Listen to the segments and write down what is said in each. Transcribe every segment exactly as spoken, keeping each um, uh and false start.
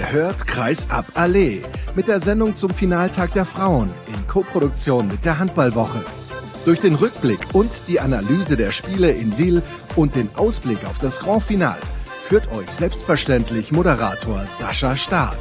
Ihr hört Kreisab Allee mit der Sendung zum Finaltag der Frauen in Koproduktion mit der Handballwoche. Durch den Rückblick und die Analyse der Spiele in Lille und den Ausblick auf das Grand Finale führt euch selbstverständlich Moderator Sascha Staat.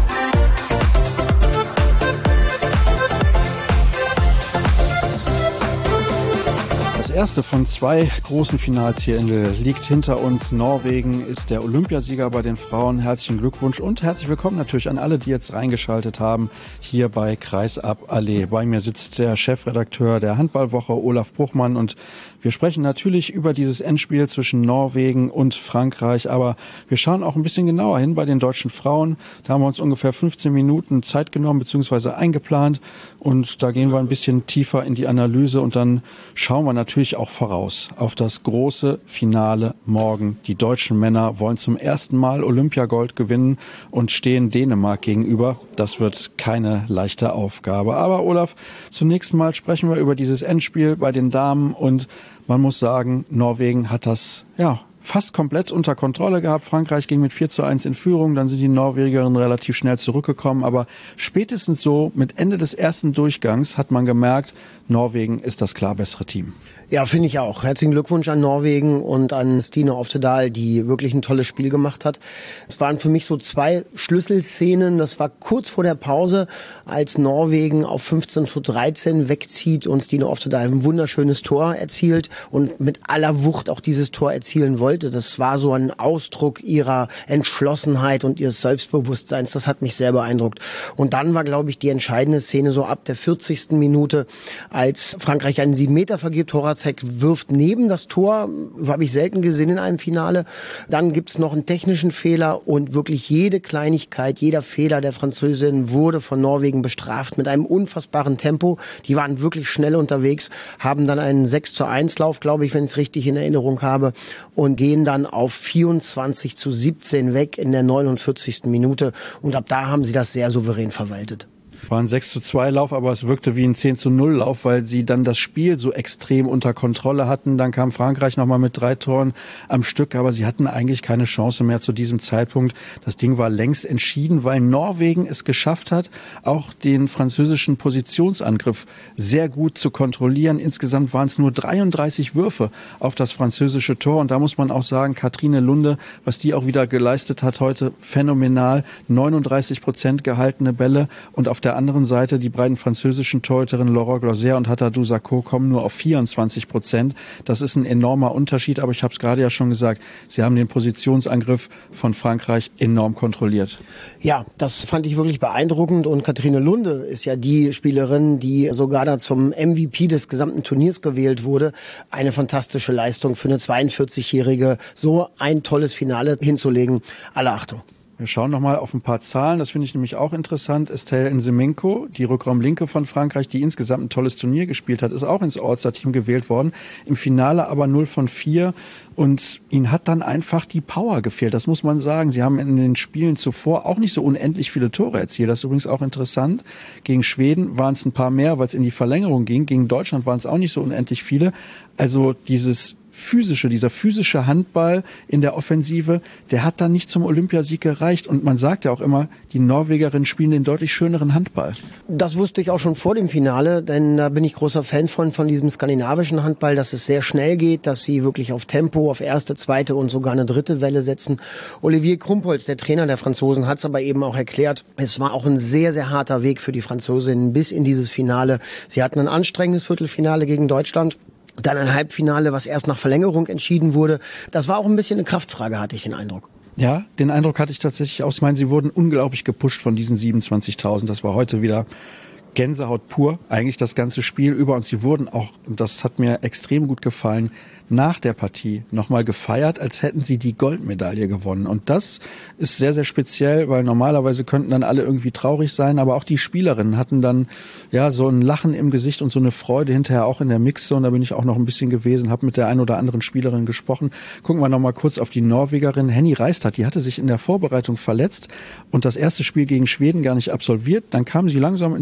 Das erste von zwei großen Finals hier in Lille liegt hinter uns. Norwegen ist der Olympiasieger bei den Frauen. Herzlichen Glückwunsch und herzlich willkommen natürlich an alle, die jetzt reingeschaltet haben, hier bei Kreisab Allee. Bei mir sitzt der Chefredakteur der Handballwoche, Olaf Bruchmann, und wir sprechen natürlich über dieses Endspiel zwischen Norwegen und Frankreich, aber wir schauen auch ein bisschen genauer hin bei den deutschen Frauen. Da haben wir uns ungefähr fünfzehn Minuten Zeit genommen bzw. eingeplant und da gehen wir ein bisschen tiefer in die Analyse und dann schauen wir natürlich auch voraus auf das große Finale morgen. Die deutschen Männer wollen zum ersten Mal Olympiagold gewinnen und stehen Dänemark gegenüber. Das wird keine leichte Aufgabe. Aber Olaf, zunächst mal sprechen wir über dieses Endspiel bei den Damen und man muss sagen, Norwegen hat das ja fast komplett unter Kontrolle gehabt. Frankreich ging mit vier zu eins in Führung, dann sind die Norwegerinnen relativ schnell zurückgekommen. Aber spätestens so mit Ende des ersten Durchgangs hat man gemerkt, Norwegen ist das klar bessere Team. Ja, finde ich auch. Herzlichen Glückwunsch an Norwegen und an Stine Oftedal, die wirklich ein tolles Spiel gemacht hat. Es waren für mich so zwei Schlüsselszenen. Das war kurz vor der Pause, als Norwegen auf fünfzehn zu dreizehn wegzieht und Stine Oftedal ein wunderschönes Tor erzielt und mit aller Wucht auch dieses Tor erzielen wollte. Das war so ein Ausdruck ihrer Entschlossenheit und ihres Selbstbewusstseins. Das hat mich sehr beeindruckt. Und dann war, glaube ich, die entscheidende Szene so ab der vierzigsten Minute, als Frankreich einen sieben Meter vergibt. Horacek wirft neben das Tor, habe ich selten gesehen in einem Finale. Dann gibt es noch einen technischen Fehler und wirklich jede Kleinigkeit, jeder Fehler der Französin wurde von Norwegen bestraft mit einem unfassbaren Tempo. Die waren wirklich schnell unterwegs, haben dann einen sechs zu eins Lauf, glaube ich, wenn ich es richtig in Erinnerung habe, und gehen dann auf vierundzwanzig zu siebzehn weg in der neunundvierzigsten Minute. Und ab da haben sie das sehr souverän verwaltet. War ein sechs zu zwei Lauf, aber es wirkte wie ein zehn zu null Lauf, weil sie dann das Spiel so extrem unter Kontrolle hatten. Dann kam Frankreich nochmal mit drei Toren am Stück, aber sie hatten eigentlich keine Chance mehr zu diesem Zeitpunkt. Das Ding war längst entschieden, weil Norwegen es geschafft hat, auch den französischen Positionsangriff sehr gut zu kontrollieren. Insgesamt waren es nur dreiunddreißig Würfe auf das französische Tor und da muss man auch sagen, Katrine Lunde, was die auch wieder geleistet hat heute, phänomenal. neununddreißig Prozent gehaltene Bälle und auf der anderen Seite die beiden französischen Torhüterinnen Laura Glosser und Hattadou Sakho kommen nur auf vierundzwanzig Prozent. Das ist ein enormer Unterschied, aber ich habe es gerade ja schon gesagt, sie haben den Positionsangriff von Frankreich enorm kontrolliert. Ja, das fand ich wirklich beeindruckend und Katrine Lunde ist ja die Spielerin, die sogar da zum M V P des gesamten Turniers gewählt wurde. Eine fantastische Leistung für eine zweiundvierzigjährige, so ein tolles Finale hinzulegen. Alle Achtung. Wir schauen noch mal auf ein paar Zahlen, das finde ich nämlich auch interessant. Estelle Nsemenko, die Rückraumlinke von Frankreich, die insgesamt ein tolles Turnier gespielt hat, ist auch ins All-Star-Team gewählt worden. Im Finale aber null von vier und ihnen hat dann einfach die Power gefehlt, das muss man sagen. Sie haben in den Spielen zuvor auch nicht so unendlich viele Tore erzielt. Das ist übrigens auch interessant. Gegen Schweden waren es ein paar mehr, weil es in die Verlängerung ging. Gegen Deutschland waren es auch nicht so unendlich viele. Also dieses physische, dieser physische Handball in der Offensive, der hat dann nicht zum Olympiasieg gereicht. Und man sagt ja auch immer, die Norwegerinnen spielen den deutlich schöneren Handball. Das wusste ich auch schon vor dem Finale, denn da bin ich großer Fan von, von diesem skandinavischen Handball, dass es sehr schnell geht, dass sie wirklich auf Tempo, auf erste, zweite und sogar eine dritte Welle setzen. Olivier Krumpholz, der Trainer der Franzosen, hat es aber eben auch erklärt, es war auch ein sehr, sehr harter Weg für die Franzosinnen bis in dieses Finale. Sie hatten ein anstrengendes Viertelfinale gegen Deutschland. Dann ein Halbfinale, was erst nach Verlängerung entschieden wurde. Das war auch ein bisschen eine Kraftfrage, hatte ich den Eindruck. Ja, den Eindruck hatte ich tatsächlich auch. Ich meine, sie wurden unglaublich gepusht von diesen siebenundzwanzigtausend. Das war heute wieder Gänsehaut pur, eigentlich das ganze Spiel über. Und sie wurden auch, und das hat mir extrem gut gefallen, nach der Partie nochmal gefeiert, als hätten sie die Goldmedaille gewonnen. Und das ist sehr, sehr speziell, weil normalerweise könnten dann alle irgendwie traurig sein, aber auch die Spielerinnen hatten dann ja so ein Lachen im Gesicht und so eine Freude hinterher auch in der Mixzone. Da bin ich auch noch ein bisschen gewesen, habe mit der einen oder anderen Spielerin gesprochen. Gucken wir nochmal kurz auf die Norwegerin Henny Reistad. Die hatte sich in der Vorbereitung verletzt und das erste Spiel gegen Schweden gar nicht absolviert. Dann kam sie langsam ins Turnier,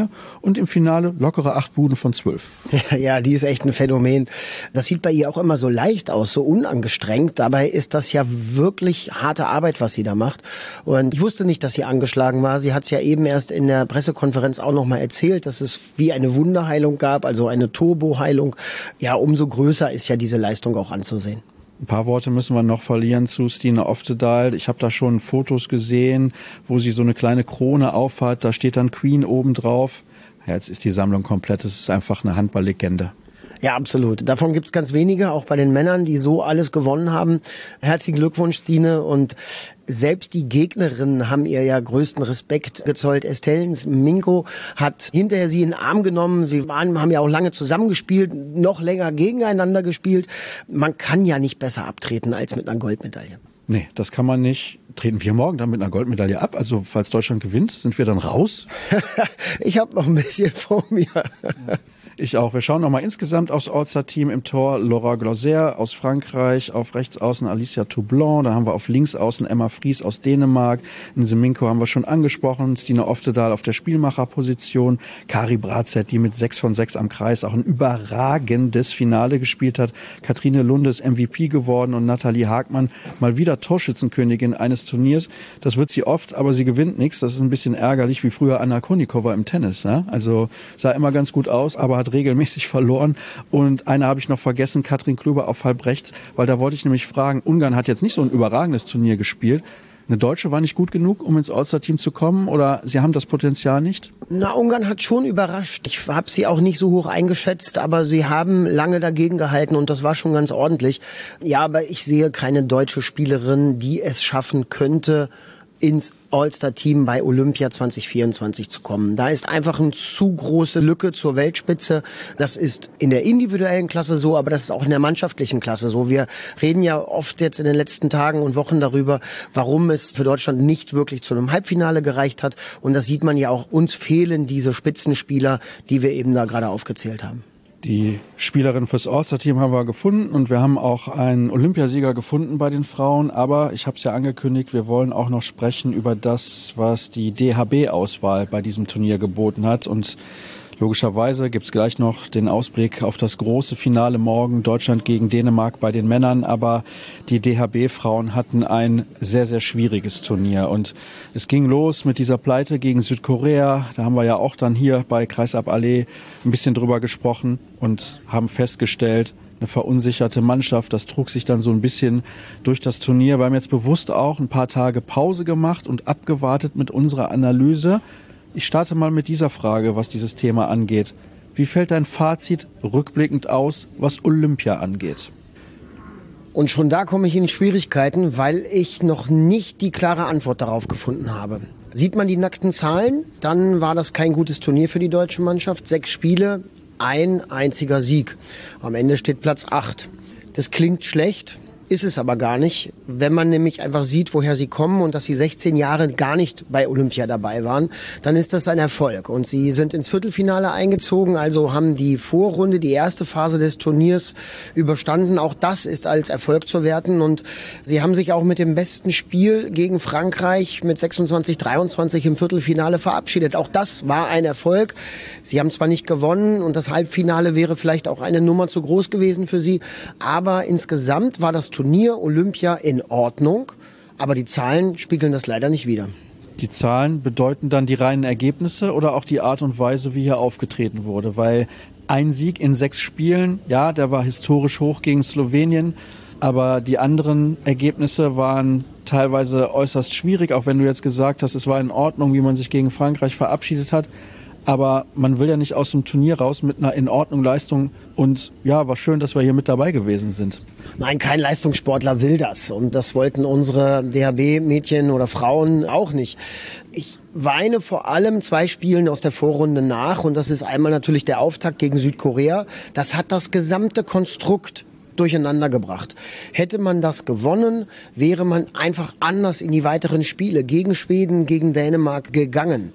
und im Finale lockere acht Buden von zwölf. Ja, ja, die ist echt ein Phänomen. Das sieht bei ihr auch immer so leicht aus, so unangestrengt. Dabei ist das ja wirklich harte Arbeit, was sie da macht. Und ich wusste nicht, dass sie angeschlagen war. Sie hat es ja eben erst in der Pressekonferenz auch noch mal erzählt, dass es wie eine Wunderheilung gab, also eine Turboheilung. Ja, umso größer ist ja diese Leistung auch anzusehen. Ein paar Worte müssen wir noch verlieren zu Stine Oftedal. Ich habe da schon Fotos gesehen, wo sie so eine kleine Krone aufhat. Da steht dann Queen oben drauf. Ja, jetzt ist die Sammlung komplett. Es ist einfach eine Handballlegende. Ja, absolut. Davon gibt's ganz wenige, auch bei den Männern, die so alles gewonnen haben. Herzlichen Glückwunsch, Stine. Und selbst die Gegnerinnen haben ihr ja größten Respekt gezollt. Estelle Minko hat hinterher sie in den Arm genommen. Sie waren, haben ja auch lange zusammengespielt, noch länger gegeneinander gespielt. Man kann ja nicht besser abtreten als mit einer Goldmedaille. Nee, das kann man nicht. Treten wir morgen dann mit einer Goldmedaille ab? Also falls Deutschland gewinnt, sind wir dann raus? Ich habe noch ein bisschen vor mir. Ich auch. Wir schauen nochmal insgesamt aufs All-Star-Team im Tor. Laura Glauser aus Frankreich, auf Rechtsaußen Alicia Toublanc, da haben wir auf Linksaußen Emma Fries aus Dänemark, in Seminko haben wir schon angesprochen, Stine Oftedal auf der Spielmacherposition, Kari Bratzett, die mit sechs von sechs am Kreis auch ein überragendes Finale gespielt hat, Katrine Lunde ist M V P geworden und Nathalie Hagmann mal wieder Torschützenkönigin eines Turniers. Das wird sie oft, aber sie gewinnt nichts. Das ist ein bisschen ärgerlich, wie früher Anna Kournikova im Tennis. Ja? Also sah immer ganz gut aus, aber hat regelmäßig verloren. Und eine habe ich noch vergessen, Katrin Klöber auf halb rechts, weil da wollte ich nämlich fragen, Ungarn hat jetzt nicht so ein überragendes Turnier gespielt. Eine Deutsche war nicht gut genug, um ins All-Star-Team zu kommen, oder sie haben das Potenzial nicht? Na, Ungarn hat schon überrascht. Ich habe sie auch nicht so hoch eingeschätzt, aber sie haben lange dagegen gehalten und das war schon ganz ordentlich. Ja, aber ich sehe keine deutsche Spielerin, die es schaffen könnte, ins All-Star-Team bei Olympia zwanzig vierundzwanzig zu kommen. Da ist einfach eine zu große Lücke zur Weltspitze. Das ist in der individuellen Klasse so, aber das ist auch in der mannschaftlichen Klasse so. Wir reden ja oft jetzt in den letzten Tagen und Wochen darüber, warum es für Deutschland nicht wirklich zu einem Halbfinale gereicht hat. Und das sieht man ja auch. Uns fehlen diese Spitzenspieler, die wir eben da gerade aufgezählt haben. Die Spielerin fürs All-Star-Team haben wir gefunden und wir haben auch einen Olympiasieger gefunden bei den Frauen. Aber ich habe es ja angekündigt, wir wollen auch noch sprechen über das, was die D H B-Auswahl bei diesem Turnier geboten hat. Und logischerweise gibt's gleich noch den Ausblick auf das große Finale morgen, Deutschland gegen Dänemark bei den Männern. Aber die D H B-Frauen hatten ein sehr, sehr schwieriges Turnier. Und es ging los mit dieser Pleite gegen Südkorea. Da haben wir ja auch dann hier bei Kreisab Allee ein bisschen drüber gesprochen und haben festgestellt, eine verunsicherte Mannschaft. Das trug sich dann so ein bisschen durch das Turnier. Wir haben jetzt bewusst auch ein paar Tage Pause gemacht und abgewartet mit unserer Analyse. Ich starte mal mit dieser Frage, was dieses Thema angeht. Wie fällt dein Fazit rückblickend aus, was Olympia angeht? Und schon da komme ich in Schwierigkeiten, weil ich noch nicht die klare Antwort darauf gefunden habe. Sieht man die nackten Zahlen, dann war das kein gutes Turnier für die deutsche Mannschaft. Sechs Spiele, ein einziger Sieg. Am Ende steht Platz acht. Das klingt schlecht. Ist es aber gar nicht, wenn man nämlich einfach sieht, woher sie kommen und dass sie sechzehn Jahre gar nicht bei Olympia dabei waren, dann ist das ein Erfolg. Und sie sind ins Viertelfinale eingezogen, also haben die Vorrunde, die erste Phase des Turniers überstanden. Auch das ist als Erfolg zu werten und sie haben sich auch mit dem besten Spiel gegen Frankreich mit sechsundzwanzig dreiundzwanzig im Viertelfinale verabschiedet. Auch das war ein Erfolg. Sie haben zwar nicht gewonnen und das Halbfinale wäre vielleicht auch eine Nummer zu groß gewesen für sie, aber insgesamt war das Turnier Olympia in Ordnung, aber die Zahlen spiegeln das leider nicht wider. Die Zahlen bedeuten dann die reinen Ergebnisse oder auch die Art und Weise, wie hier aufgetreten wurde? Weil ein Sieg in sechs Spielen, ja, der war historisch hoch gegen Slowenien, aber die anderen Ergebnisse waren teilweise äußerst schwierig, auch wenn du jetzt gesagt hast, es war in Ordnung, wie man sich gegen Frankreich verabschiedet hat. Aber man will ja nicht aus dem Turnier raus mit einer in Ordnung Leistung. Und ja, war schön, dass wir hier mit dabei gewesen sind. Nein, kein Leistungssportler will das. Und das wollten unsere D H B-Mädchen oder Frauen auch nicht. Ich weine vor allem zwei Spielen aus der Vorrunde nach. Und das ist einmal natürlich der Auftakt gegen Südkorea. Das hat das gesamte Konstrukt durcheinander gebracht. Hätte man das gewonnen, wäre man einfach anders in die weiteren Spiele gegen Schweden, gegen Dänemark gegangen.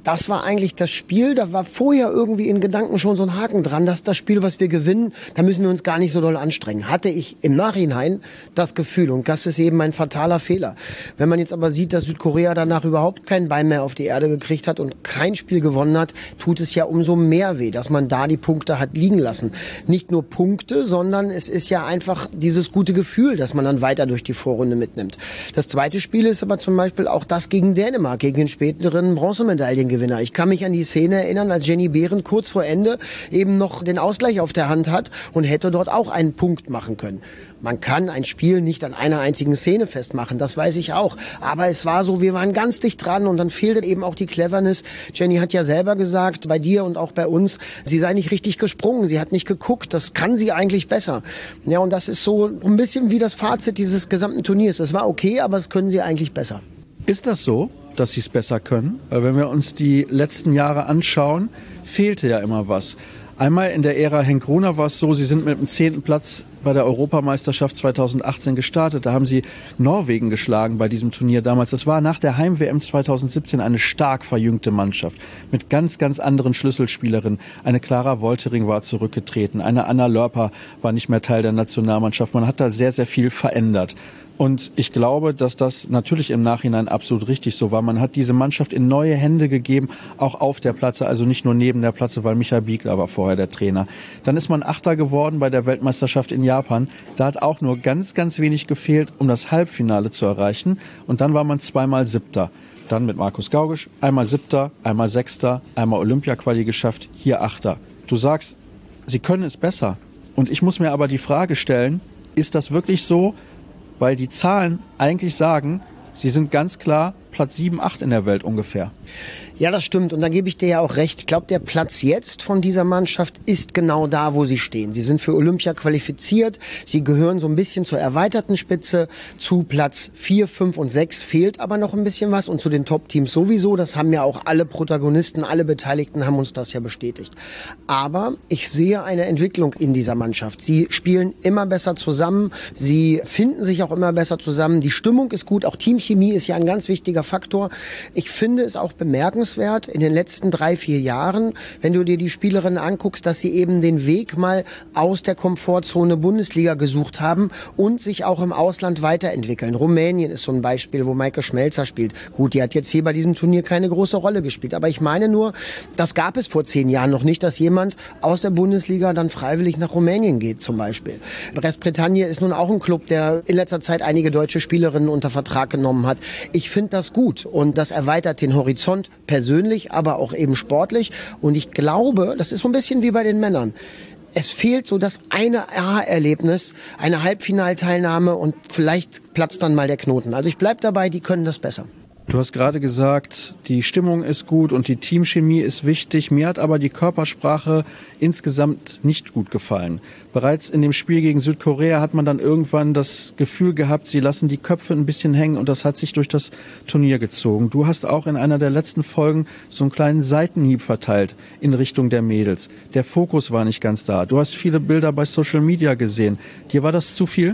das war eigentlich das Spiel, da war vorher irgendwie in Gedanken schon so ein Haken dran, dass das Spiel, was wir gewinnen, da müssen wir uns gar nicht so doll anstrengen. Hatte ich im Nachhinein das Gefühl, und das ist eben ein fataler Fehler. Wenn man jetzt aber sieht, dass Südkorea danach überhaupt kein Bein mehr auf die Erde gekriegt hat und kein Spiel gewonnen hat, tut es ja umso mehr weh, dass man da die Punkte hat liegen lassen. Nicht nur Punkte, sondern es ist ja einfach dieses gute Gefühl, dass man dann weiter durch die Vorrunde mitnimmt. Das zweite Spiel ist aber zum Beispiel auch das gegen Dänemark, gegen den späteren Bronzemedaillengewinner. Ich kann mich an die Szene erinnern, als Jenny Behren kurz vor Ende eben noch den Ausgleich auf der Hand hat und hätte dort auch einen Punkt machen können. Man kann ein Spiel nicht an einer einzigen Szene festmachen, das weiß ich auch. Aber es war so, wir waren ganz dicht dran und dann fehlte eben auch die Cleverness. Jenny hat ja selber gesagt, bei dir und auch bei uns, sie sei nicht richtig gesprungen, sie hat nicht geguckt, das kann sie eigentlich besser. Ja, und das ist so ein bisschen wie das Fazit dieses gesamten Turniers. Es war okay, aber es können sie eigentlich besser. Ist das so, dass sie es besser können? Weil wenn wir uns die letzten Jahre anschauen, fehlte ja immer was. Einmal in der Ära Henk Gruner war es so, sie sind mit dem zehnten Platz bei der Europameisterschaft zweitausendachtzehn gestartet. Da haben sie Norwegen geschlagen bei diesem Turnier damals. Das war nach der Heim-W M zweitausendsiebzehn eine stark verjüngte Mannschaft mit ganz, ganz anderen Schlüsselspielerinnen. Eine Clara Woltering war zurückgetreten, eine Anna Lörper war nicht mehr Teil der Nationalmannschaft. Man hat da sehr, sehr viel verändert. Und ich glaube, dass das natürlich im Nachhinein absolut richtig so war. Man hat diese Mannschaft in neue Hände gegeben, auch auf der Platte, also nicht nur neben der Platte, weil Michael Biegler war vorher der Trainer. Dann ist man Achter geworden bei der Weltmeisterschaft in Japan. Da hat auch nur ganz, ganz wenig gefehlt, um das Halbfinale zu erreichen. Und dann war man zweimal Siebter. Dann mit Markus Gaugisch, einmal Siebter, einmal Sechster, einmal Olympia-Quali geschafft, hier Achter. Du sagst, sie können es besser. Und ich muss mir aber die Frage stellen, ist das wirklich so? Weil die Zahlen eigentlich sagen, sie sind ganz klar Platz sieben, acht in der Welt ungefähr. Ja, das stimmt. Und da gebe ich dir ja auch recht. Ich glaube, der Platz jetzt von dieser Mannschaft ist genau da, wo sie stehen. Sie sind für Olympia qualifiziert. Sie gehören so ein bisschen zur erweiterten Spitze. Zu Platz vier, fünf und sechs fehlt aber noch ein bisschen was. Und zu den Top-Teams sowieso. Das haben ja auch alle Protagonisten, alle Beteiligten haben uns das ja bestätigt. Aber ich sehe eine Entwicklung in dieser Mannschaft. Sie spielen immer besser zusammen. Sie finden sich auch immer besser zusammen. Die Stimmung ist gut. Auch Teamchemie ist ja ein ganz wichtiger Faktor. Ich finde es auch bemerkenswert in den letzten drei, vier Jahren, wenn du dir die Spielerinnen anguckst, dass sie eben den Weg mal aus der Komfortzone Bundesliga gesucht haben und sich auch im Ausland weiterentwickeln. Rumänien ist so ein Beispiel, wo Maike Schmelzer spielt. Gut, die hat jetzt hier bei diesem Turnier keine große Rolle gespielt, aber ich meine nur, das gab es vor zehn Jahren noch nicht, dass jemand aus der Bundesliga dann freiwillig nach Rumänien geht zum Beispiel. Brest-Bretagne ist nun auch ein Club, der in letzter Zeit einige deutsche Spielerinnen unter Vertrag genommen hat. Ich finde das gut und das erweitert den Horizont persönlich, aber auch eben sportlich. Und ich glaube, das ist so ein bisschen wie bei den Männern. Es fehlt so das eine Aha-Erlebnis, eine Halbfinalteilnahme und vielleicht platzt dann mal der Knoten. Also ich bleib dabei, die können das besser. Du hast gerade gesagt, die Stimmung ist gut und die Teamchemie ist wichtig. Mir hat aber die Körpersprache insgesamt nicht gut gefallen. Bereits in dem Spiel gegen Südkorea hat man dann irgendwann das Gefühl gehabt, sie lassen die Köpfe ein bisschen hängen und das hat sich durch das Turnier gezogen. Du hast auch in einer der letzten Folgen so einen kleinen Seitenhieb verteilt in Richtung der Mädels. Der Fokus war nicht ganz da. Du hast viele Bilder bei Social Media gesehen. Dir war das zu viel?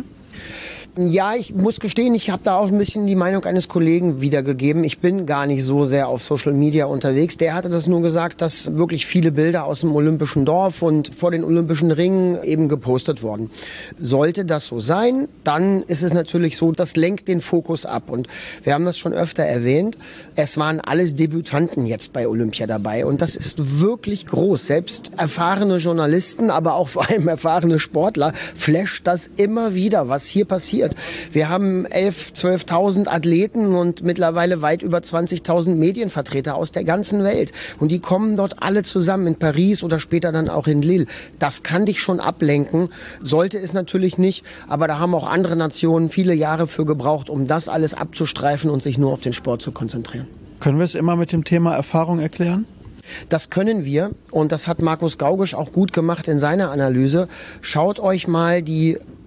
Ja, ich muss gestehen, ich habe da auch ein bisschen die Meinung eines Kollegen wiedergegeben. Ich bin gar nicht so sehr auf Social Media unterwegs. Der hatte das nur gesagt, dass wirklich viele Bilder aus dem Olympischen Dorf und vor den Olympischen Ringen eben gepostet wurden. Sollte das so sein, dann ist es natürlich so, das lenkt den Fokus ab. Und wir haben das schon öfter erwähnt, es waren alles Debütanten jetzt bei Olympia dabei. Und das ist wirklich groß. Selbst erfahrene Journalisten, aber auch vor allem erfahrene Sportler, flasht das immer wieder, was hier passiert. Wir haben elf, zwölftausend Athleten und mittlerweile weit über zwanzigtausend Medienvertreter aus der ganzen Welt. Und die kommen dort alle zusammen in Paris oder später dann auch in Lille. Das kann dich schon ablenken, sollte es natürlich nicht. Aber da haben auch andere Nationen viele Jahre für gebraucht, um das alles abzustreifen und sich nur auf den Sport zu konzentrieren. Können wir es immer mit dem Thema Erfahrung erklären? Das können wir und das hat Markus Gaugisch auch gut gemacht in seiner Analyse. Schaut euch mal die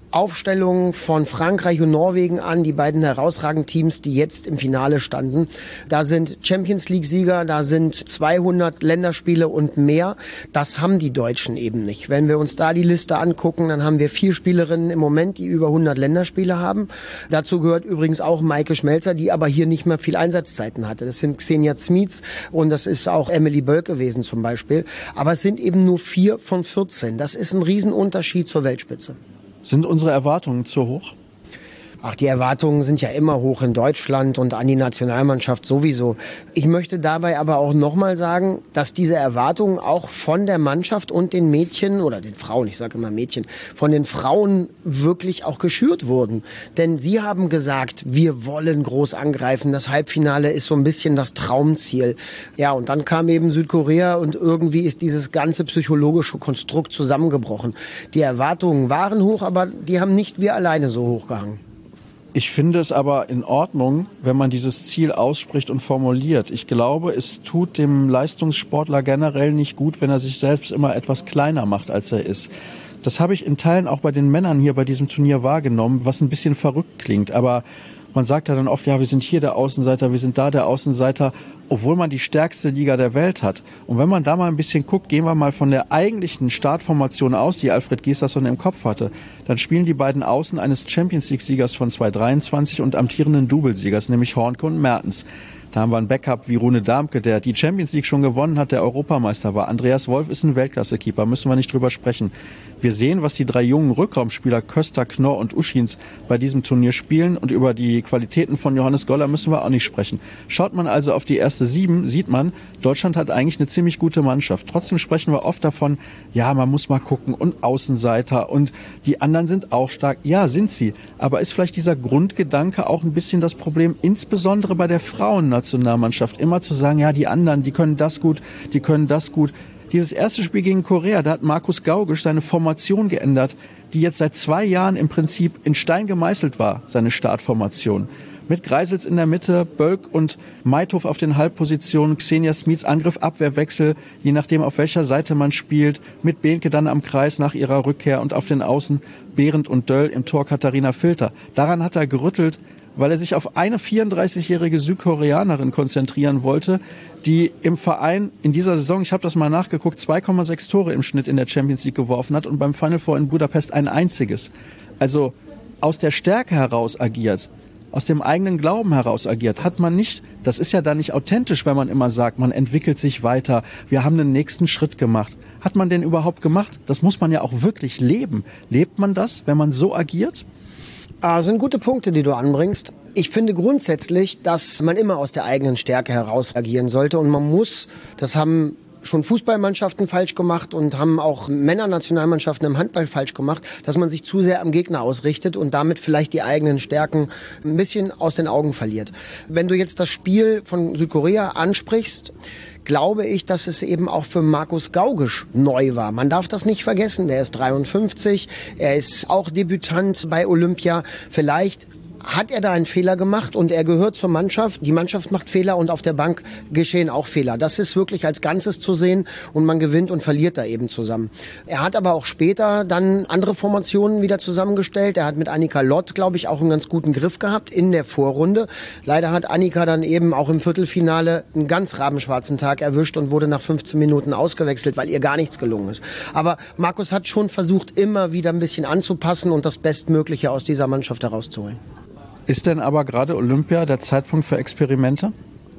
Aufstellung von Frankreich und Norwegen an, die beiden herausragenden Teams, die jetzt im Finale standen. Da sind Champions-League-Sieger, da sind zweihundert Länderspiele und mehr. Das haben die Deutschen eben nicht. Wenn wir uns da die Liste angucken, dann haben wir vier Spielerinnen im Moment, die über hundert Länderspiele haben. Dazu gehört übrigens auch Maike Schmelzer, die aber hier nicht mehr viel Einsatzzeiten hatte. Das sind Xenia Zmiz und das ist auch Emily Bölk gewesen zum Beispiel. Aber es sind eben nur vier von vierzehn. Das ist ein Riesenunterschied zur Weltspitze. Sind unsere Erwartungen zu hoch? Ach, die Erwartungen sind ja immer hoch in Deutschland und an die Nationalmannschaft sowieso. Ich möchte dabei aber auch nochmal sagen, dass diese Erwartungen auch von der Mannschaft und den Mädchen oder den Frauen, ich sage immer Mädchen, von den Frauen wirklich auch geschürt wurden. Denn sie haben gesagt, wir wollen groß angreifen. Das Halbfinale ist so ein bisschen das Traumziel. Ja, und dann kam eben Südkorea und irgendwie ist dieses ganze psychologische Konstrukt zusammengebrochen. Die Erwartungen waren hoch, aber die haben nicht wir alleine so hochgehangen. Ich finde es aber in Ordnung, wenn man dieses Ziel ausspricht und formuliert. Ich glaube, es tut dem Leistungssportler generell nicht gut, wenn er sich selbst immer etwas kleiner macht, als er ist. Das habe ich in Teilen auch bei den Männern hier bei diesem Turnier wahrgenommen, was ein bisschen verrückt klingt. Aber man sagt ja dann oft, ja, wir sind hier der Außenseiter, wir sind da der Außenseiter, obwohl man die stärkste Liga der Welt hat. Und wenn man da mal ein bisschen guckt, gehen wir mal von der eigentlichen Startformation aus, die Alfred Gislason im Kopf hatte, dann spielen die beiden Außen eines Champions-League-Siegers von zweitausenddreiundzwanzig und amtierenden Doublesiegers, nämlich Hornke und Mertens. Da haben wir ein Backup wie Rune Darmke, der die Champions League schon gewonnen hat, der Europameister war. Andreas Wolf ist ein Weltklasse-Keeper, müssen wir nicht drüber sprechen. Wir sehen, was die drei jungen Rückraumspieler Köster, Knorr und Uschins bei diesem Turnier spielen und über die Qualitäten von Johannes Goller müssen wir auch nicht sprechen. Schaut man also auf die erste Sieben, sieht man, Deutschland hat eigentlich eine ziemlich gute Mannschaft. Trotzdem sprechen wir oft davon, ja, man muss mal gucken und Außenseiter und die anderen sind auch stark. Ja, sind sie. Aber ist vielleicht dieser Grundgedanke auch ein bisschen das Problem, insbesondere bei der Frauennationalmannschaft, immer zu sagen, ja, die anderen, die können das gut, die können das gut. Dieses erste Spiel gegen Korea, da hat Markus Gaugisch seine Formation geändert, die jetzt seit zwei Jahren im Prinzip in Stein gemeißelt war, seine Startformation. Mit Greisels in der Mitte, Bölk und Meithof auf den Halbpositionen, Xenia Zmiz Angriff, Abwehrwechsel, je nachdem auf welcher Seite man spielt, mit Behnke dann am Kreis nach ihrer Rückkehr und auf den Außen Behrendt und Döll, im Tor Katharina Filter. Daran hat er gerüttelt, weil er sich auf eine vierunddreißigjährige Südkoreanerin konzentrieren wollte, die im Verein in dieser Saison, ich habe das mal nachgeguckt, zwei Komma sechs Tore im Schnitt in der Champions League geworfen hat und beim Final Four in Budapest ein einziges. Also aus der Stärke heraus agiert, aus dem eigenen Glauben heraus agiert, hat man nicht, das ist ja dann nicht authentisch, wenn man immer sagt, man entwickelt sich weiter, wir haben den nächsten Schritt gemacht. Hat man den überhaupt gemacht? Das muss man ja auch wirklich leben. Lebt man das, wenn man so agiert? Das sind gute Punkte, die du anbringst. Ich finde grundsätzlich, dass man immer aus der eigenen Stärke heraus agieren sollte und man muss, das haben schon Fußballmannschaften falsch gemacht und haben auch Männernationalmannschaften im Handball falsch gemacht, dass man sich zu sehr am Gegner ausrichtet und damit vielleicht die eigenen Stärken ein bisschen aus den Augen verliert. Wenn du jetzt das Spiel von Südkorea ansprichst, glaube ich, dass es eben auch für Markus Gaugisch neu war. Man darf das nicht vergessen. Der ist dreiundfünfzig, er ist auch Debütant bei Olympia. Vielleicht hat er da einen Fehler gemacht und er gehört zur Mannschaft. Die Mannschaft macht Fehler und auf der Bank geschehen auch Fehler. Das ist wirklich als Ganzes zu sehen und man gewinnt und verliert da eben zusammen. Er hat aber auch später dann andere Formationen wieder zusammengestellt. Er hat mit Annika Lott, glaube ich, auch einen ganz guten Griff gehabt in der Vorrunde. Leider hat Annika dann eben auch im Viertelfinale einen ganz rabenschwarzen Tag erwischt und wurde nach fünfzehn Minuten ausgewechselt, weil ihr gar nichts gelungen ist. Aber Markus hat schon versucht, immer wieder ein bisschen anzupassen und das Bestmögliche aus dieser Mannschaft herauszuholen. Ist denn aber gerade Olympia der Zeitpunkt für Experimente?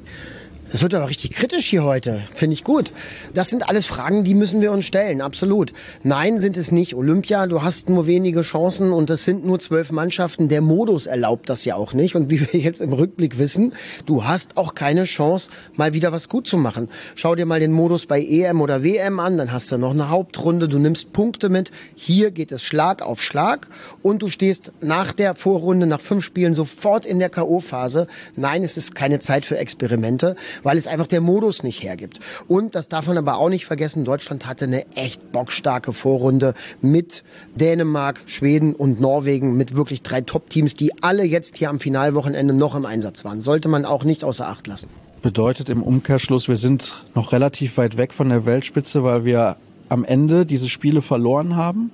Das wird aber richtig kritisch hier heute. Finde ich gut. Das sind alles Fragen, die müssen wir uns stellen. Absolut. Nein, sind es nicht. Olympia, du hast nur wenige Chancen und es sind nur zwölf Mannschaften. Der Modus erlaubt das ja auch nicht. Und wie wir jetzt im Rückblick wissen, du hast auch keine Chance, mal wieder was gut zu machen. Schau dir mal den Modus bei E M oder W M an. Dann hast du noch eine Hauptrunde. Du nimmst Punkte mit. Hier geht es Schlag auf Schlag. Und du stehst nach der Vorrunde, nach fünf Spielen sofort in der K O-Phase. Nein, es ist keine Zeit für Experimente, weil es einfach der Modus nicht hergibt. Und das darf man aber auch nicht vergessen, Deutschland hatte eine echt bockstarke Vorrunde mit Dänemark, Schweden und Norwegen, mit wirklich drei Top-Teams, die alle jetzt hier am Finalwochenende noch im Einsatz waren. Sollte man auch nicht außer Acht lassen. Bedeutet im Umkehrschluss, wir sind noch relativ weit weg von der Weltspitze, weil wir am Ende diese Spiele verloren haben.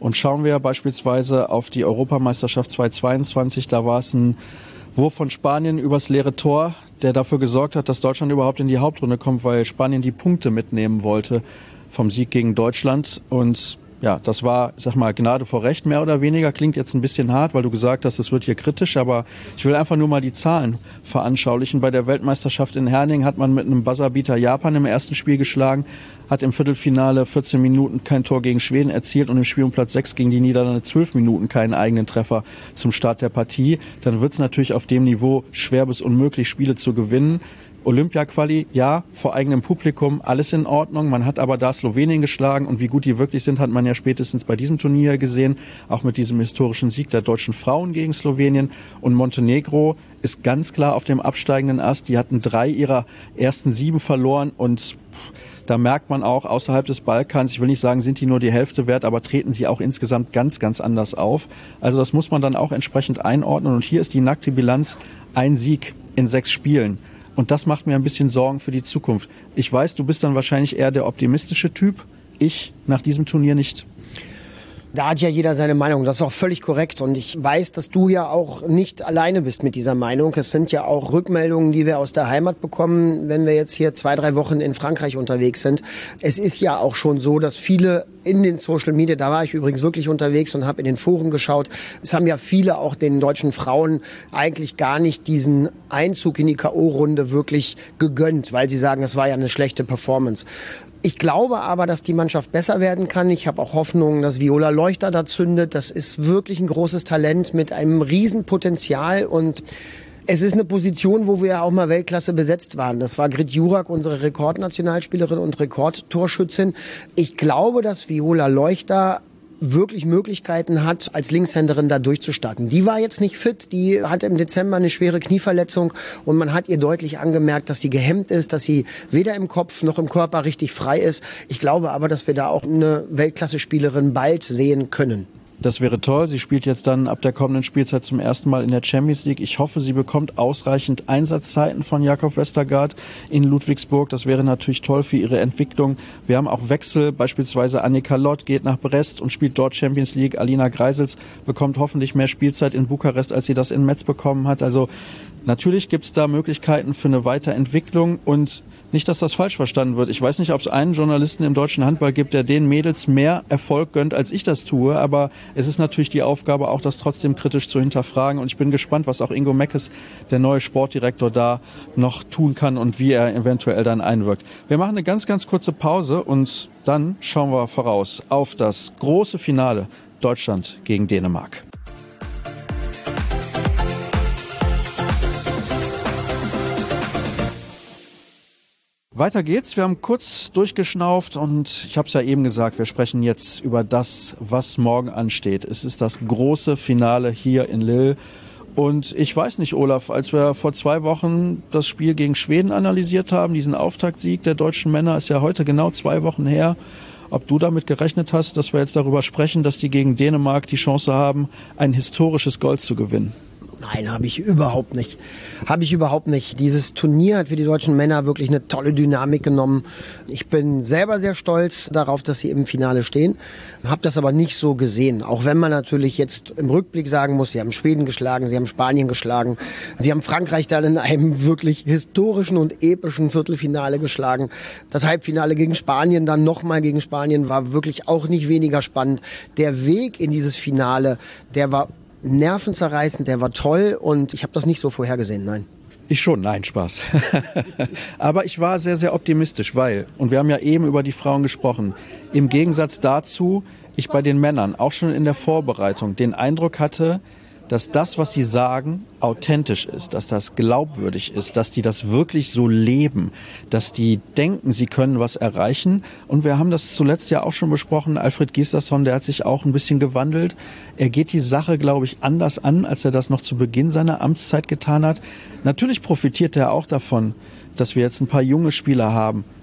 Und schauen wir beispielsweise auf die Europameisterschaft zweitausendzweiundzwanzig, da war es ein Wurf von Spanien übers leere Tor, der dafür gesorgt hat, dass Deutschland überhaupt in die Hauptrunde kommt, weil Spanien die Punkte mitnehmen wollte vom Sieg gegen Deutschland. Und ja, das war, ich sag mal, Gnade vor Recht, mehr oder weniger. Klingt jetzt ein bisschen hart, weil du gesagt hast, es wird hier kritisch, aber ich will einfach nur mal die Zahlen veranschaulichen. Bei der Weltmeisterschaft in Herning hat man mit einem Buzzerbeater Japan im ersten Spiel geschlagen, hat im Viertelfinale vierzehn Minuten kein Tor gegen Schweden erzielt und im Spiel um Platz sechs gegen die Niederlande zwölf Minuten keinen eigenen Treffer zum Start der Partie. Dann wird es natürlich auf dem Niveau schwer bis unmöglich, Spiele zu gewinnen. Olympia-Quali, ja, vor eigenem Publikum, alles in Ordnung. Man hat aber da Slowenien geschlagen und wie gut die wirklich sind, hat man ja spätestens bei diesem Turnier gesehen, auch mit diesem historischen Sieg der deutschen Frauen gegen Slowenien. Und Montenegro ist ganz klar auf dem absteigenden Ast. Die hatten drei ihrer ersten sieben verloren und da merkt man auch, außerhalb des Balkans, ich will nicht sagen, sind die nur die Hälfte wert, aber treten sie auch insgesamt ganz, ganz anders auf. Also das muss man dann auch entsprechend einordnen. Und hier ist die nackte Bilanz, ein Sieg in sechs Spielen. Und das macht mir ein bisschen Sorgen für die Zukunft. Ich weiß, du bist dann wahrscheinlich eher der optimistische Typ. Ich nach diesem Turnier nicht. Da hat ja jeder seine Meinung, das ist auch völlig korrekt und ich weiß, dass du ja auch nicht alleine bist mit dieser Meinung. Es sind ja auch Rückmeldungen, die wir aus der Heimat bekommen, wenn wir jetzt hier zwei, drei Wochen in Frankreich unterwegs sind. Es ist ja auch schon so, dass viele in den Social Media, da war ich übrigens wirklich unterwegs und habe in den Foren geschaut, es haben ja viele auch den deutschen Frauen eigentlich gar nicht diesen Einzug in die K O-Runde wirklich gegönnt, weil sie sagen, es war ja eine schlechte Performance. Ich glaube aber, dass die Mannschaft besser werden kann. Ich habe auch Hoffnung, dass Viola Leuchter da zündet. Das ist wirklich ein großes Talent mit einem Riesenpotenzial und es ist eine Position, wo wir ja auch mal Weltklasse besetzt waren. Das war Grit Jurak, unsere Rekordnationalspielerin und Rekordtorschützin. Ich glaube, dass Viola Leuchter wirklich Möglichkeiten hat, als Linkshänderin da durchzustarten. Die war jetzt nicht fit, die hatte im Dezember eine schwere Knieverletzung und man hat ihr deutlich angemerkt, dass sie gehemmt ist, dass sie weder im Kopf noch im Körper richtig frei ist. Ich glaube aber, dass wir da auch eine Weltklasse-Spielerin bald sehen können. Das wäre toll. Sie spielt jetzt dann ab der kommenden Spielzeit zum ersten Mal in der Champions League. Ich hoffe, sie bekommt ausreichend Einsatzzeiten von Jakob Westergaard in Ludwigsburg. Das wäre natürlich toll für ihre Entwicklung. Wir haben auch Wechsel. Beispielsweise Annika Lott geht nach Brest und spielt dort Champions League. Alina Greisels bekommt hoffentlich mehr Spielzeit in Bukarest, als sie das in Metz bekommen hat. Also natürlich gibt es da Möglichkeiten für eine Weiterentwicklung und nicht, dass das falsch verstanden wird. Ich weiß nicht, ob es einen Journalisten im deutschen Handball gibt, der den Mädels mehr Erfolg gönnt, als ich das tue. Aber es ist natürlich die Aufgabe, auch das trotzdem kritisch zu hinterfragen. Und ich bin gespannt, was auch Ingo Meckes, der neue Sportdirektor, da noch tun kann und wie er eventuell dann einwirkt. Wir machen eine ganz, ganz kurze Pause und dann schauen wir voraus auf das große Finale Deutschland gegen Dänemark. Weiter geht's. Wir haben kurz durchgeschnauft und ich habe es ja eben gesagt, wir sprechen jetzt über das, was morgen ansteht. Es ist das große Finale hier in Lille. Und ich weiß nicht, Olaf, als wir vor zwei Wochen das Spiel gegen Schweden analysiert haben, diesen Auftaktsieg der deutschen Männer, ist ja heute genau zwei Wochen her, ob du damit gerechnet hast, dass wir jetzt darüber sprechen, dass die gegen Dänemark die Chance haben, ein historisches Gold zu gewinnen. Nein, habe ich überhaupt nicht. Habe ich überhaupt nicht. Dieses Turnier hat für die deutschen Männer wirklich eine tolle Dynamik genommen. Ich bin selber sehr stolz darauf, dass sie im Finale stehen. Habe das aber nicht so gesehen. Auch wenn man natürlich jetzt im Rückblick sagen muss, sie haben Schweden geschlagen, sie haben Spanien geschlagen, sie haben Frankreich dann in einem wirklich historischen und epischen Viertelfinale geschlagen. Das Halbfinale gegen Spanien, dann nochmal gegen Spanien, war wirklich auch nicht weniger spannend. Der Weg in dieses Finale, der war nervenzerreißend, der war toll und ich habe das nicht so vorhergesehen, nein. Ich schon, nein, Spaß. Aber ich war sehr, sehr optimistisch, weil, und wir haben ja eben über die Frauen gesprochen, im Gegensatz dazu, ich bei den Männern auch schon in der Vorbereitung den Eindruck hatte, dass das, was sie sagen, authentisch ist, dass das glaubwürdig ist, dass die das wirklich so leben, dass die denken, sie können was erreichen. Und wir haben das zuletzt ja auch schon besprochen, Alfred Gislason, der hat sich auch ein bisschen gewandelt. Er geht die Sache, glaube ich, anders an, als er das noch zu Beginn seiner Amtszeit getan hat. Natürlich profitiert er auch davon, dass wir jetzt ein paar junge Spieler haben,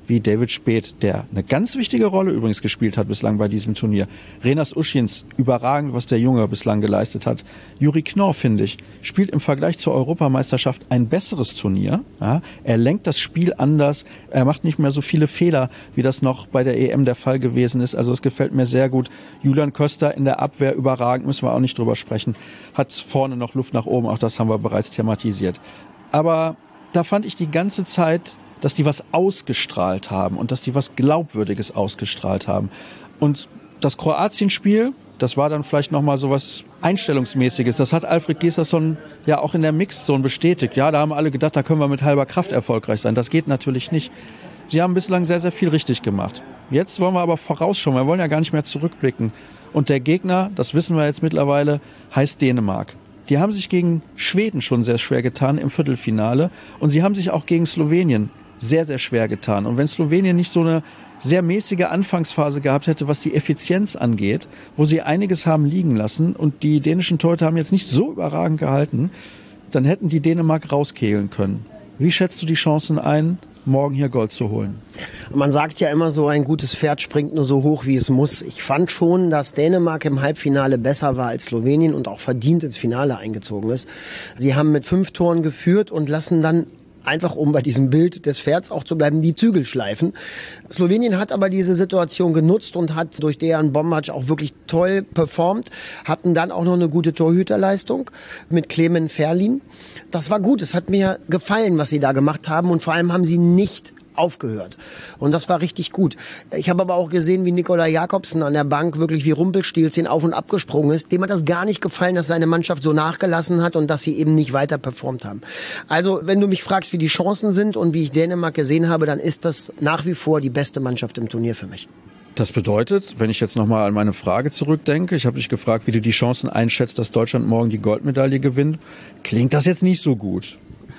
wie David Späth, der eine ganz wichtige Rolle übrigens gespielt hat bislang bei diesem Turnier. Renas Uschins, überragend, was der Junge bislang geleistet hat. Juri Knorr, finde ich, spielt im Vergleich zur Europameisterschaft ein besseres Turnier. Ja, er lenkt das Spiel anders, er macht nicht mehr so viele Fehler, wie das noch bei der E M der Fall gewesen ist. Also es gefällt mir sehr gut. Julian Köster in der Abwehr überragend, müssen wir auch nicht drüber sprechen. Hat vorne noch Luft nach oben, auch das haben wir bereits thematisiert. Aber da fand ich die ganze Zeit, dass die was ausgestrahlt haben und dass die was Glaubwürdiges ausgestrahlt haben. Und das Kroatien-Spiel, das war dann vielleicht nochmal so was Einstellungsmäßiges. Das hat Alfred Gislason ja auch in der Mixzone bestätigt. Ja, da haben alle gedacht, da können wir mit halber Kraft erfolgreich sein. Das geht natürlich nicht. Sie haben bislang sehr, sehr viel richtig gemacht. Jetzt wollen wir aber vorausschauen. Wir wollen ja gar nicht mehr zurückblicken. Und der Gegner, das wissen wir jetzt mittlerweile, heißt Dänemark. Die haben sich gegen Schweden schon sehr schwer getan im Viertelfinale. Und sie haben sich auch gegen Slowenien sehr, sehr schwer getan. Und wenn Slowenien nicht so eine sehr mäßige Anfangsphase gehabt hätte, was die Effizienz angeht, wo sie einiges haben liegen lassen und die dänischen Torhüter haben jetzt nicht so überragend gehalten, dann hätten die Dänemark rauskehlen können. Wie schätzt du die Chancen ein, morgen hier Gold zu holen? Man sagt ja immer so, ein gutes Pferd springt nur so hoch, wie es muss. Ich fand schon, dass Dänemark im Halbfinale besser war als Slowenien und auch verdient ins Finale eingezogen ist. Sie haben mit fünf Toren geführt und lassen dann einfach, um bei diesem Bild des Pferds auch zu bleiben, die Zügel schleifen. Slowenien hat aber diese Situation genutzt und hat durch Dejan Bombac auch wirklich toll performt, hatten dann auch noch eine gute Torhüterleistung mit Clemen Ferlin. Das war gut, es hat mir gefallen, was sie da gemacht haben und vor allem haben sie nicht aufgehört. Und das war richtig gut. Ich habe aber auch gesehen, wie Nikolaj Jakobsen an der Bank wirklich wie Rumpelstilzchen auf und ab gesprungen ist. Dem hat das gar nicht gefallen, dass seine Mannschaft so nachgelassen hat und dass sie eben nicht weiter performt haben. Also, wenn du mich fragst, wie die Chancen sind und wie ich Dänemark gesehen habe, dann ist das nach wie vor die beste Mannschaft im Turnier für mich. Das bedeutet, wenn ich jetzt nochmal an meine Frage zurückdenke, ich habe dich gefragt, wie du die Chancen einschätzt, dass Deutschland morgen die Goldmedaille gewinnt, klingt das jetzt nicht so gut.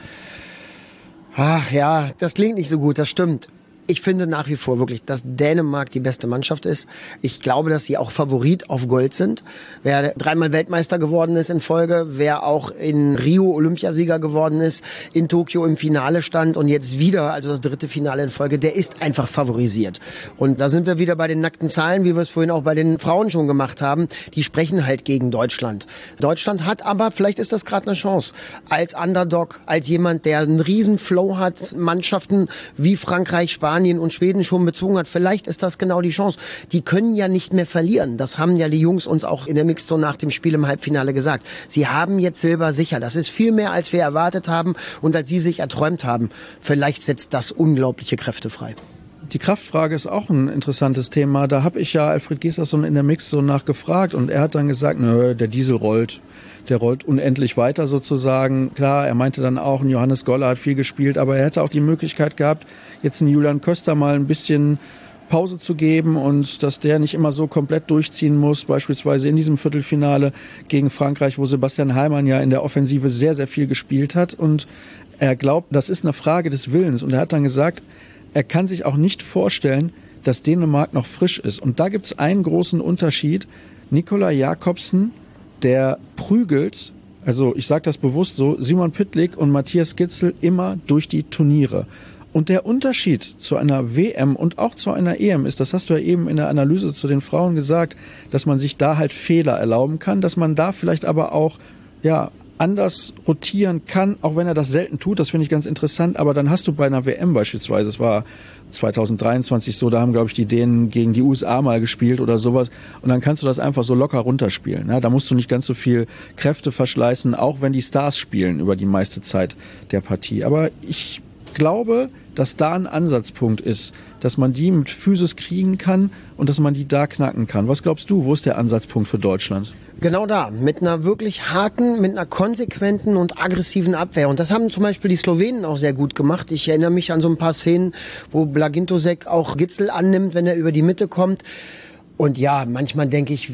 Ach ja, das klingt nicht so gut, das stimmt. Ich finde nach wie vor wirklich, dass Dänemark die beste Mannschaft ist. Ich glaube, dass sie auch Favorit auf Gold sind. Wer dreimal Weltmeister geworden ist in Folge, wer auch in Rio Olympiasieger geworden ist, in Tokio im Finale stand und jetzt wieder, also das dritte Finale in Folge, der ist einfach favorisiert. Und da sind wir wieder bei den nackten Zahlen, wie wir es vorhin auch bei den Frauen schon gemacht haben. Die sprechen halt gegen Deutschland. Deutschland hat aber, vielleicht ist das gerade eine Chance, als Underdog, als jemand, der einen riesen Flow hat, Mannschaften wie Frankreich, Spanien, Spanien und Schweden schon bezogen hat. Vielleicht ist das genau die Chance. Die können ja nicht mehr verlieren. Das haben ja die Jungs uns auch in der Mixzone nach dem Spiel im Halbfinale gesagt. Sie haben jetzt Silber sicher. Das ist viel mehr, als wir erwartet haben und als sie sich erträumt haben. Vielleicht setzt das unglaubliche Kräfte frei. Die Kraftfrage ist auch ein interessantes Thema. Da habe ich ja Alfred Gislason in der Mixzone nachgefragt und er hat dann gesagt, nö, der Diesel rollt. Der rollt unendlich weiter sozusagen. Klar, er meinte dann auch, ein Johannes Goller hat viel gespielt, aber er hätte auch die Möglichkeit gehabt, jetzt einen Julian Köster mal ein bisschen Pause zu geben und dass der nicht immer so komplett durchziehen muss, beispielsweise in diesem Viertelfinale gegen Frankreich, wo Sebastian Heilmann ja in der Offensive sehr, sehr viel gespielt hat und er glaubt, das ist eine Frage des Willens und er hat dann gesagt, er kann sich auch nicht vorstellen, dass Dänemark noch frisch ist und da gibt es einen großen Unterschied. Nikolaj Jakobsen, der prügelt, also ich sage das bewusst so, Simon Pytlik und Matthias Gitzel immer durch die Turniere. Und der Unterschied zu einer W M und auch zu einer E M ist, das hast du ja eben in der Analyse zu den Frauen gesagt, dass man sich da halt Fehler erlauben kann, dass man da vielleicht aber auch ja anders rotieren kann, auch wenn er das selten tut, das finde ich ganz interessant, aber dann hast du bei einer W M beispielsweise, es war zwanzig dreiundzwanzig so, da haben glaube ich die Dänen gegen die U S A mal gespielt oder sowas und dann kannst du das einfach so locker runterspielen, ja? Da musst du nicht ganz so viel Kräfte verschleißen, auch wenn die Stars spielen über die meiste Zeit der Partie, aber ich glaube, dass da ein Ansatzpunkt ist, dass man die mit Physis kriegen kann und dass man die da knacken kann. Was glaubst du, wo ist der Ansatzpunkt für Deutschland? Genau da, mit einer wirklich harten, mit einer konsequenten und aggressiven Abwehr. Und das haben zum Beispiel die Slowenen auch sehr gut gemacht. Ich erinnere mich an so ein paar Szenen, wo Blagintosek auch Gitzel annimmt, wenn er über die Mitte kommt. Und ja, manchmal denke ich, wie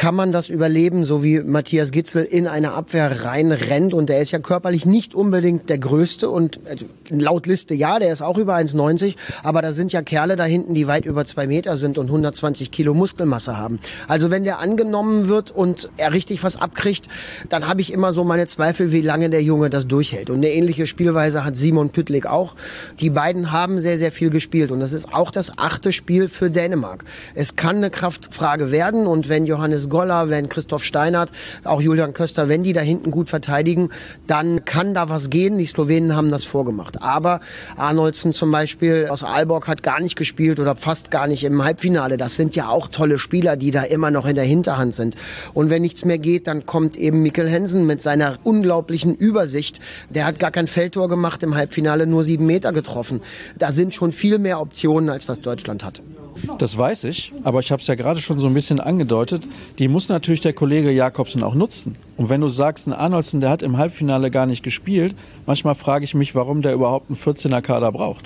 kann man das überleben, so wie Matthias Gitzel in eine Abwehr reinrennt. Und der ist ja körperlich nicht unbedingt der Größte. Und laut Liste ja, der ist auch über eins neunzig. Aber da sind ja Kerle da hinten, die weit über zwei Meter sind und hundertzwanzig Kilo Muskelmasse haben. Also wenn der angenommen wird und er richtig was abkriegt, dann habe ich immer so meine Zweifel, wie lange der Junge das durchhält. Und eine ähnliche Spielweise hat Simon Pytlik auch. Die beiden haben sehr, sehr viel gespielt. Und das ist auch das achte Spiel für Dänemark. Es kann eine Kraftfrage werden. Und wenn Johannes Goller, wenn Christoph Steinert, auch Julian Köster, wenn die da hinten gut verteidigen, dann kann da was gehen. Die Slowenen haben das vorgemacht. Aber Arnoldsen zum Beispiel aus Aalborg hat gar nicht gespielt oder fast gar nicht im Halbfinale. Das sind ja auch tolle Spieler, die da immer noch in der Hinterhand sind. Und wenn nichts mehr geht, dann kommt eben Mikkel Hansen mit seiner unglaublichen Übersicht. Der hat gar kein Feldtor gemacht, im Halbfinale nur sieben Meter getroffen. Da sind schon viel mehr Optionen, als das Deutschland hat. Das weiß ich, aber ich habe es ja gerade schon so ein bisschen angedeutet. Die muss natürlich der Kollege Jakobsen auch nutzen. Und wenn du sagst, ein Arnoldsen, der hat im Halbfinale gar nicht gespielt, manchmal frage ich mich, warum der überhaupt einen vierzehner Kader braucht.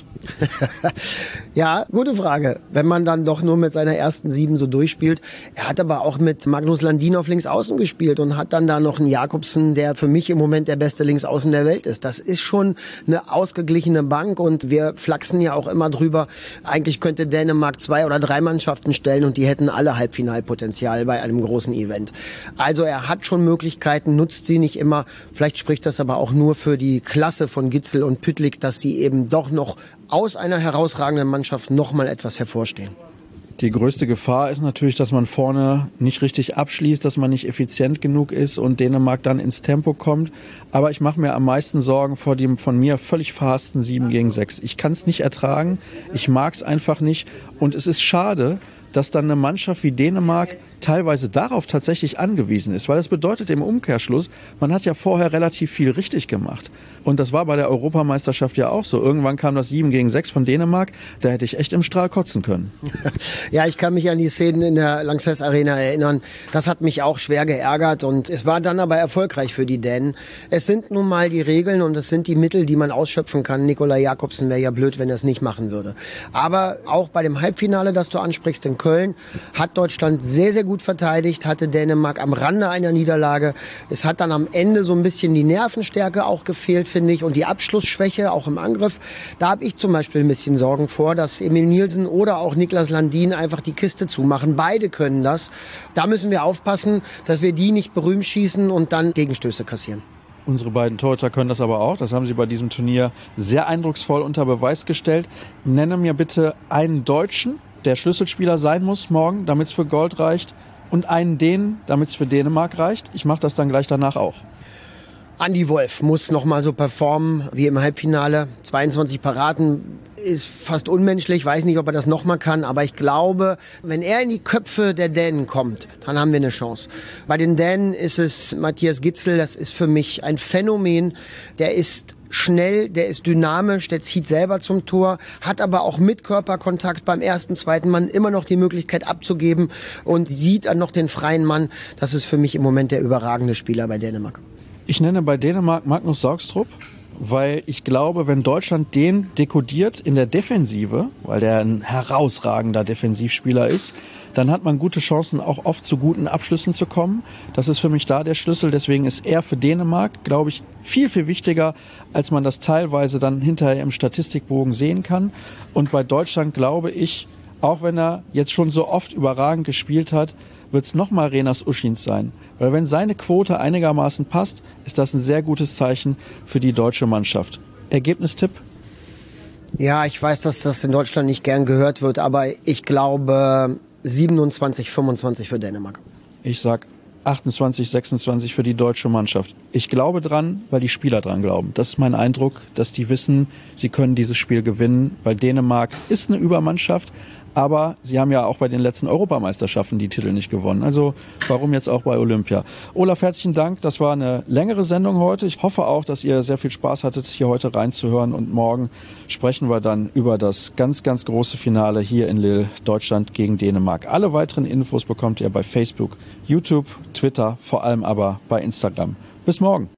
Ja, gute Frage. Wenn man dann doch nur mit seiner ersten Sieben so durchspielt. Er hat aber auch mit Magnus Landin auf Linksaußen gespielt und hat dann da noch einen Jakobsen, der für mich im Moment der beste Linksaußen der Welt ist. Das ist schon eine ausgeglichene Bank und wir flachsen ja auch immer drüber. Eigentlich könnte Dänemark zwei oder drei Mannschaften stellen und die hätten alle Halbfinalpotenzial bei einem großen Event. Also er hat schon Möglichkeiten, nutzt sie nicht immer. Vielleicht spricht das aber auch nur für die Klasse von Gitzel und Pytlik, dass sie eben doch noch aus einer herausragenden Mannschaft noch mal etwas hervorstehen. Die größte Gefahr ist natürlich, dass man vorne nicht richtig abschließt, dass man nicht effizient genug ist und Dänemark dann ins Tempo kommt. Aber ich mache mir am meisten Sorgen vor dem von mir völlig verhassten sieben gegen sechs. Ich kann es nicht ertragen, ich mag es einfach nicht und es ist schade, dass dann eine Mannschaft wie Dänemark teilweise darauf tatsächlich angewiesen ist. Weil das bedeutet im Umkehrschluss, man hat ja vorher relativ viel richtig gemacht. Und das war bei der Europameisterschaft ja auch so. Irgendwann kam das sieben gegen sechs von Dänemark, da hätte ich echt im Strahl kotzen können. Ja, ich kann mich an die Szenen in der Lanxess Arena erinnern. Das hat mich auch schwer geärgert und es war dann aber erfolgreich für die Dänen. Es sind nun mal die Regeln und es sind die Mittel, die man ausschöpfen kann. Nikolai Jakobsen wäre ja blöd, wenn er es nicht machen würde. Aber auch bei dem Halbfinale, das du ansprichst in Köln, hat Deutschland sehr, sehr gut verteidigt, hatte Dänemark am Rande einer Niederlage. Es hat dann am Ende so ein bisschen die Nervenstärke auch gefehlt, finde ich, und die Abschlussschwäche auch im Angriff. Da habe ich zum Beispiel ein bisschen Sorgen vor, dass Emil Nielsen oder auch Niklas Landin einfach die Kiste zumachen. Beide können das. Da müssen wir aufpassen, dass wir die nicht berühmt schießen und dann Gegenstöße kassieren. Unsere beiden Torhüter können das aber auch. Das haben sie bei diesem Turnier sehr eindrucksvoll unter Beweis gestellt. Nenne mir bitte einen Deutschen, der Schlüsselspieler sein muss morgen, damit es für Gold reicht, und einen Dänen, damit es für Dänemark reicht. Ich mache das dann gleich danach auch. Andi Wolf muss noch mal so performen wie im Halbfinale. zweiundzwanzig Paraden ist fast unmenschlich. Weiß nicht, ob er das noch mal kann. Aber ich glaube, wenn er in die Köpfe der Dänen kommt, dann haben wir eine Chance. Bei den Dänen ist es Matthias Gitzel. Das ist für mich ein Phänomen. Der ist schnell, der ist dynamisch, der zieht selber zum Tor, hat aber auch mit Körperkontakt beim ersten, zweiten Mann immer noch die Möglichkeit abzugeben und sieht dann noch den freien Mann. Das ist für mich im Moment der überragende Spieler bei Dänemark. Ich nenne bei Dänemark Magnus Saugstrup, weil ich glaube, wenn Deutschland den dekodiert in der Defensive, weil der ein herausragender Defensivspieler ist, dann hat man gute Chancen, auch oft zu guten Abschlüssen zu kommen. Das ist für mich da der Schlüssel. Deswegen ist er für Dänemark, glaube ich, viel, viel wichtiger, als man das teilweise dann hinterher im Statistikbogen sehen kann. Und bei Deutschland glaube ich, auch wenn er jetzt schon so oft überragend gespielt hat, wird es nochmal Renas Uschins sein. Weil wenn seine Quote einigermaßen passt, ist das ein sehr gutes Zeichen für die deutsche Mannschaft. Ergebnistipp? Ja, ich weiß, dass das in Deutschland nicht gern gehört wird, aber ich glaube siebenundzwanzig fünfundzwanzig für Dänemark. Ich sag achtundzwanzig sechsundzwanzig für die deutsche Mannschaft. Ich glaube dran, weil die Spieler dran glauben. Das ist mein Eindruck, dass die wissen, sie können dieses Spiel gewinnen, weil Dänemark ist eine Übermannschaft, aber sie haben ja auch bei den letzten Europameisterschaften die Titel nicht gewonnen. Also warum jetzt auch bei Olympia? Olaf, herzlichen Dank. Das war eine längere Sendung heute. Ich hoffe auch, dass ihr sehr viel Spaß hattet, hier heute reinzuhören. Und morgen sprechen wir dann über das ganz, ganz große Finale hier in Lille, Deutschland gegen Dänemark. Alle weiteren Infos bekommt ihr bei Facebook, YouTube, Twitter, vor allem aber bei Instagram. Bis morgen.